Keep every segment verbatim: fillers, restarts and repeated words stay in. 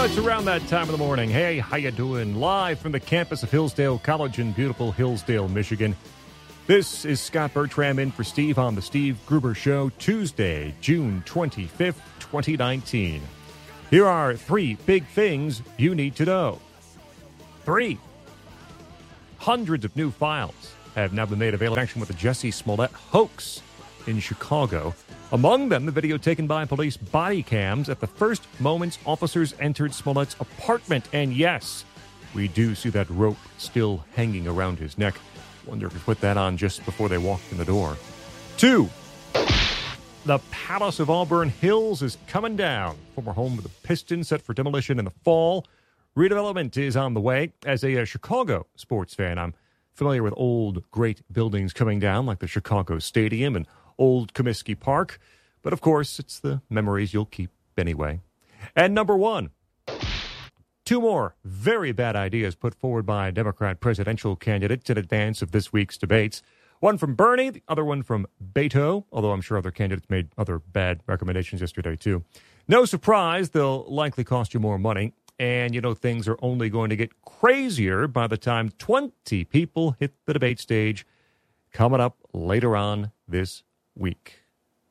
it's around that time of the morning. Hey, how you doing? Live from the campus of Hillsdale College in beautiful Hillsdale, Michigan. This is Scott Bertram in for Steve on the Steve Gruber Show, Tuesday, June twenty-fifth, twenty nineteen. Here are three big things you need to know. Three. Hundreds of new files have now been made available in connection with the Jussie Smollett hoax in Chicago. Among them, the video taken by police body cams at the first moments officers entered Smollett's apartment. And yes, we do see that rope still hanging around his neck. Wonder if he put that on just before they walked in the door. Two, the Palace of Auburn Hills is coming down. Former home of the Pistons set for demolition in the fall. Redevelopment is on the way. As a, a Chicago sports fan, I'm familiar with old, great buildings coming down, like the Chicago Stadium and Old Comiskey Park. But, of course, it's the memories you'll keep anyway. And number one, two more very bad ideas put forward by Democrat presidential candidates in advance of this week's debates. One from Bernie, the other one from Beto, although I'm sure other candidates made other bad recommendations yesterday, too. No surprise, they'll likely cost you more money. And, you know, things are only going to get crazier by the time twenty people hit the debate stage coming up later on this week.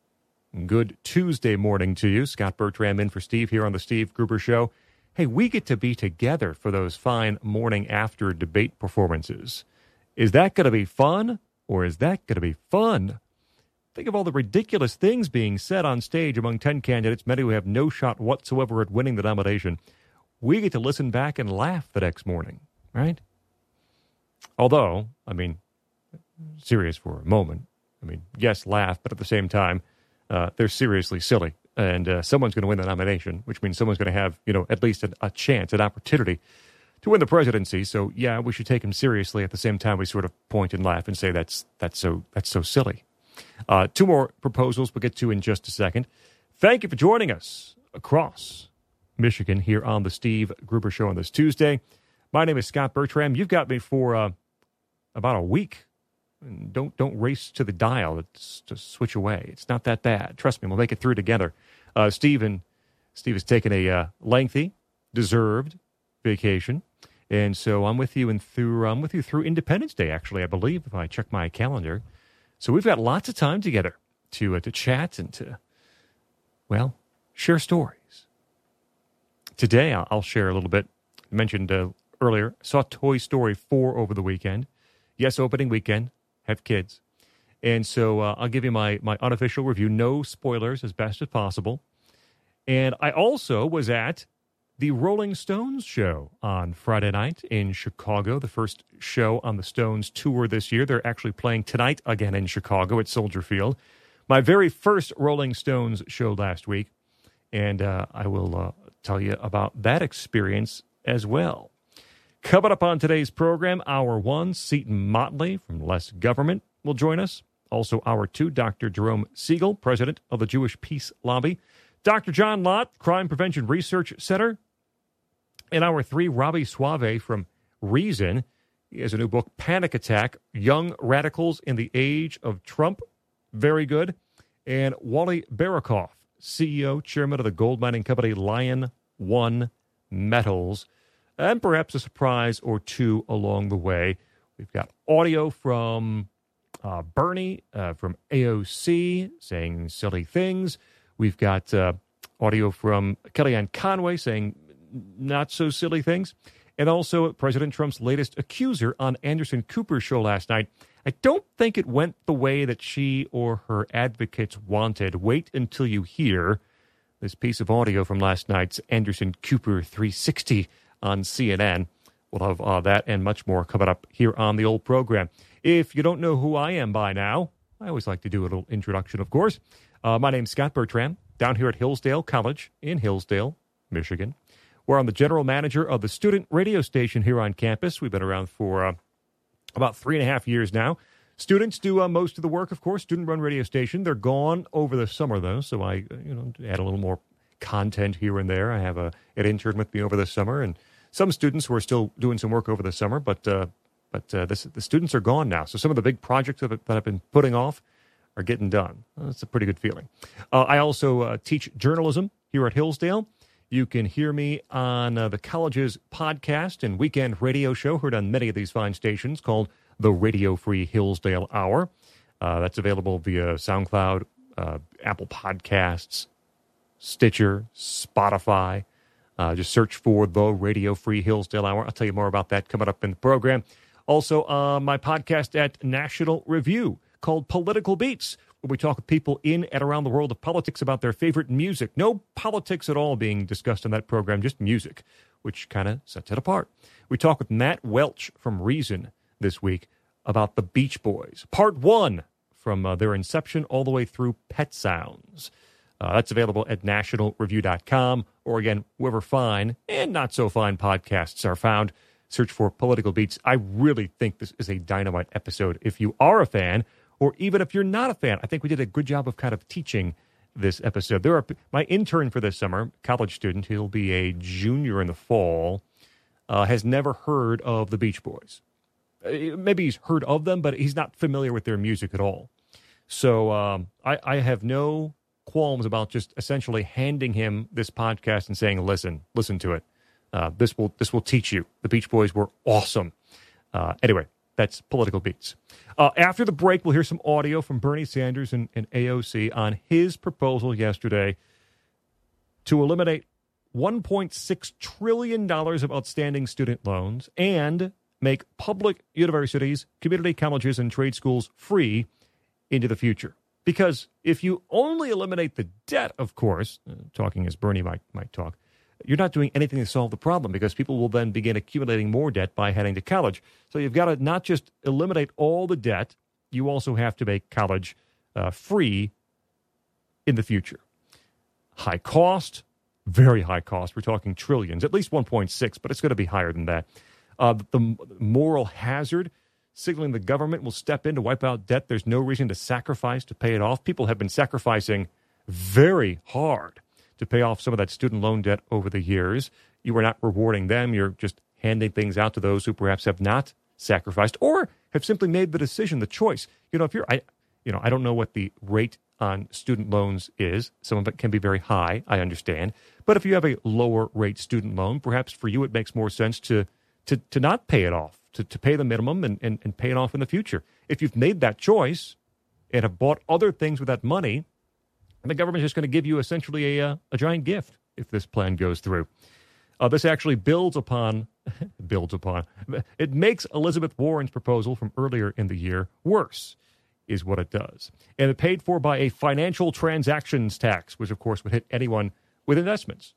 Good Tuesday morning to you. Scott Bertram in for Steve here on the Steve Gruber Show. Hey, we get to be together for those fine morning after debate performances. Is that going to be fun, or is that going to be fun? Think of all the ridiculous things being said on stage among ten candidates, many who have no shot whatsoever at winning the nomination. We get to listen back and laugh the next morning, right? Although, I mean, serious for a moment. I mean, yes, laugh, but at the same time, uh, they're seriously silly. And uh, someone's going to win the nomination, which means someone's going to have, you know, at least a, a chance, an opportunity to win the presidency. So, yeah, we should take him seriously. At the same time, we sort of point and laugh and say that's that's so that's so silly. Uh, two more proposals we'll get to in just a second. Thank you for joining us across Michigan here on the Steve Gruber Show on this Tuesday. My name is Scott Bertram. You've got me for uh, about a week. And don't don't race to the dial. It's just switch away. It's not that bad. Trust me, we'll make it through together. Uh, Steve and Steve has taken a uh, lengthy, deserved vacation, and so I'm with you and through. I'm with you through Independence Day. Actually, I believe if I check my calendar, so we've got lots of time together to uh, to chat and to, well, share stories. Today, I'll, I'll share a little bit. I mentioned uh, earlier, saw Toy Story four over the weekend. Yes, opening weekend. Have kids. And so uh, I'll give you my, my unofficial review. No spoilers as best as possible. And I also was at the Rolling Stones show on Friday night in Chicago, the first show on the Stones tour this year. They're actually playing tonight again in Chicago at Soldier Field. My very first Rolling Stones show last week. And uh, I will uh, tell you about that experience as well. Coming up on today's program, Hour one, Seton Motley from Less Government will join us. Also, Hour two, Doctor Jerome Siegel, president of the Jewish Peace Lobby. Doctor John Lott, Crime Prevention Research Center. In Hour three, Robbie Suave from Reason. He has a new book, Panic Attack, Young Radicals in the Age of Trump. Very good. And Wally Barakoff, C E O, chairman of the gold mining company Lion One Metals. And perhaps a surprise or two along the way. We've got audio from uh, Bernie, uh, from A O C, saying silly things. We've got uh, audio from Kellyanne Conway saying not so silly things. And also President Trump's latest accuser on Anderson Cooper's show last night. I don't think it went the way that she or her advocates wanted. Wait until you hear this piece of audio from last night's Anderson Cooper three sixty on C N N. We'll have uh, that and much more coming up here on the old program. If you don't know who I am by now, I always like to do a little introduction, of course. Uh, my name's Scott Bertram, down here at Hillsdale College in Hillsdale, Michigan, where I'm the general manager of the student radio station here on campus. We've been around for uh, about three and a half years now. Students do uh, most of the work, of course, student-run radio station. They're gone over the summer, though, so I you know, add a little more content here and there. I have a, an intern with me over the summer, and some students who are still doing some work over the summer, but uh, but uh, this, the students are gone now. So some of the big projects that I've been putting off are getting done. That's a pretty good feeling. Uh, I also uh, teach journalism here at Hillsdale. You can hear me on uh, the college's podcast and weekend radio show, heard on many of these fine stations, called the Radio Free Hillsdale Hour. Uh, that's available via SoundCloud, uh, Apple Podcasts, Stitcher, Spotify. Uh, just search for the Radio Free Hillsdale Hour. I'll tell you more about that coming up in the program. Also, uh, my podcast at National Review called Political Beats, where we talk with people in and around the world of politics about their favorite music. No politics at all being discussed in that program, just music, which kind of sets it apart. We talk with Matt Welch from Reason this week about the Beach Boys. Part one, from uh, their inception all the way through Pet Sounds. Uh, that's available at national review dot com, or again, wherever fine and not so fine podcasts are found. Search for Political Beats. I really think this is a dynamite episode. If you are a fan, or even if you're not a fan, I think we did a good job of kind of teaching this episode. There are my intern for this summer, college student, he'll be a junior in the fall, uh, has never heard of the Beach Boys. Maybe he's heard of them, but he's not familiar with their music at all. So um, I, I have no qualms about just essentially handing him this podcast and saying, listen, listen to it. Uh, this will this will teach you. The Beach Boys were awesome. Uh, anyway, that's Political Beats. Uh, after the break, we'll hear some audio from Bernie Sanders and, and A O C on his proposal yesterday to eliminate one point six trillion dollars of outstanding student loans and make public universities, community colleges, and trade schools free into the future. Because if you only eliminate the debt, of course, uh, talking as Bernie might might talk, you're not doing anything to solve the problem, because people will then begin accumulating more debt by heading to college. So you've got to not just eliminate all the debt, you also have to make college uh, free in the future. High cost, very high cost. We're talking trillions, at least one point six, but it's going to be higher than that. Uh, the moral hazard, signaling the government will step in to wipe out debt. There's no reason to sacrifice to pay it off. People have been sacrificing very hard to pay off some of that student loan debt over the years. You are not rewarding them. You're just handing things out to those who perhaps have not sacrificed or have simply made the decision, the choice. You know, if you're, I, you know, I don't know what the rate on student loans is. Some of it can be very high, I understand. But if you have a lower rate student loan, perhaps for you it makes more sense to to, to not pay it off. To, to pay the minimum and, and, and pay it off in the future. If you've made that choice and have bought other things with that money, the government is just going to give you essentially a, uh, a giant gift if this plan goes through. Uh, this actually builds upon, builds upon, it makes Elizabeth Warren's proposal from earlier in the year worse, is what it does. And it's paid for by a financial transactions tax, which of course would hit anyone with investments.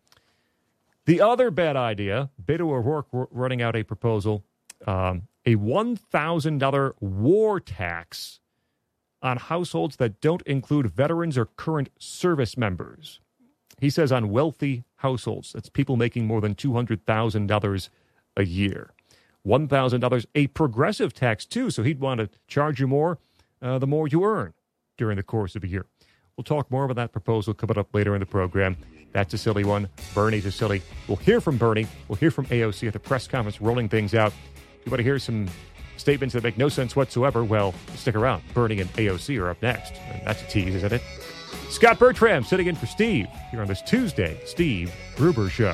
The other bad idea, Beto O'Rourke running out a proposal, Um, a one thousand dollars war tax on households that don't include veterans or current service members. He says on wealthy households, that's people making more than two hundred thousand dollars a year. one thousand dollars, a progressive tax too, so he'd want to charge you more uh, the more you earn during the course of a year. We'll talk more about that proposal coming up later in the program. That's a silly one. Bernie's a silly. We'll hear from Bernie. We'll hear from A O C at the press conference rolling things out. If you want to hear some statements that make no sense whatsoever, well, stick around. Bernie and A O C are up next. And that's a tease, isn't it? Scott Bertram sitting in for Steve here on this Tuesday Steve Gruber Show.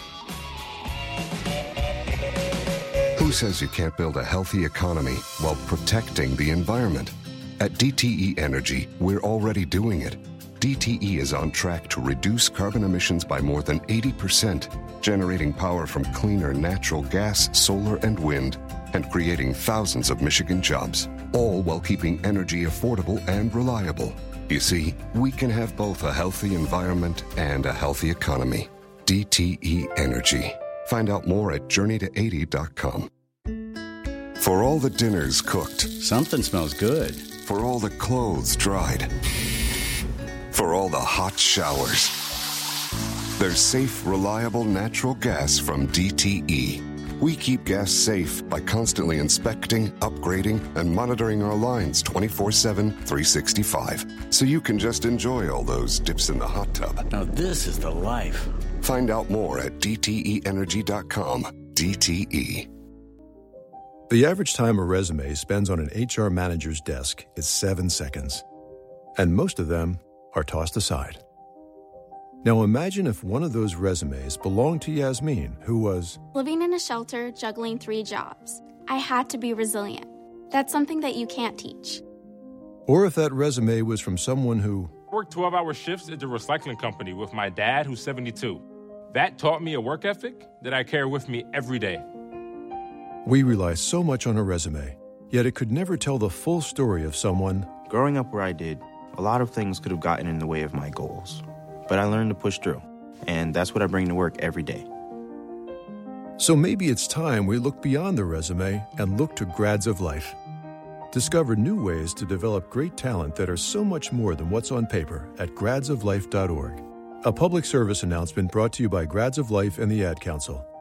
Who says you can't build a healthy economy while protecting the environment? At D T E Energy, we're already doing it. D T E is on track to reduce carbon emissions by more than eighty percent, generating power from cleaner natural gas, solar, and wind, and creating thousands of Michigan jobs, all while keeping energy affordable and reliable. You see, we can have both a healthy environment and a healthy economy. D T E Energy. Find out more at journey to eighty dot com. For all the dinners cooked. Something smells good. For all the clothes dried. For all the hot showers. There's safe, reliable natural gas from D T E. We keep gas safe by constantly inspecting, upgrading, and monitoring our lines twenty-four seven, three sixty-five. So you can just enjoy all those dips in the hot tub. Now this is the life. Find out more at D T E energy dot com. D T E. The average time a resume spends on an H R manager's desk is seven seconds. And most of them are tossed aside. Now imagine if one of those resumes belonged to Yasmin, who was living in a shelter, juggling three jobs. I had to be resilient. That's something that you can't teach. Or if that resume was from someone who worked twelve-hour shifts at the recycling company with my dad, who's seventy-two. That taught me a work ethic that I carry with me every day. We rely so much on a resume, yet it could never tell the full story of someone. Growing up where I did, a lot of things could have gotten in the way of my goals. But I learned to push through, and that's what I bring to work every day. So maybe it's time we look beyond the resume and look to Grads of Life. Discover new ways to develop great talent that are so much more than what's on paper at grads of life dot org. A public service announcement brought to you by Grads of Life and the Ad Council.